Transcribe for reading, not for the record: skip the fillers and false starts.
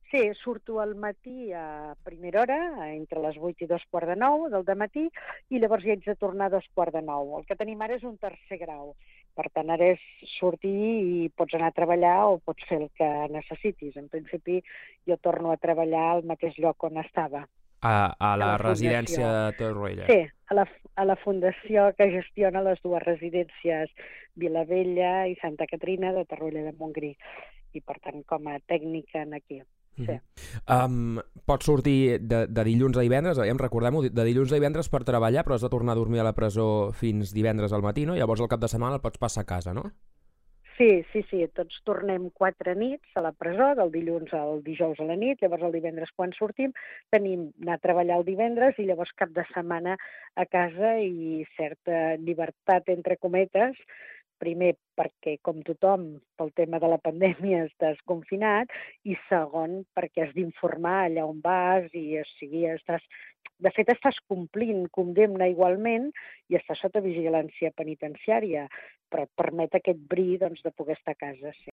Sí, surto al matí a primera hora, entre les 8 i 2:15 del dematí, i llavors hi haig de tornar a 2:15. El que tenim ara és un tercer grau. Per tant, ara és sortir i pots anar a treballar o pots fer el que necessitis. En principi, jo torno a treballar al mateix lloc on estava, A a la la residència Fundació. de Torroella. Sí, a la Fundació que gestiona les dues residències Vilavella i Santa Caterina de Torroella de Montgrí. I, per tant, com a tècnica en aquí. Sí. Pots sortir de dilluns a divendres, recordem-ho, de dilluns a divendres per treballar, però has de tornar a dormir a la presó fins divendres al matí, no? Llavors el cap de setmana el pots passar a casa, no? Sí, tots tornem 4 nits a la presó, del dilluns al dijous a la nit, llavors el divendres quan sortim tenim anar a treballar el divendres i llavors cap de setmana a casa i certa llibertat, entre cometes, primer perquè, com tothom, pel tema de la pandèmia estàs confinat, i segon perquè has d'informar allà on vas i, o sigui, de fet, estàs complint condemna igualment i estàs sota vigilància penitenciària, però et permet aquest bri doncs, de poder estar a casa. Sí.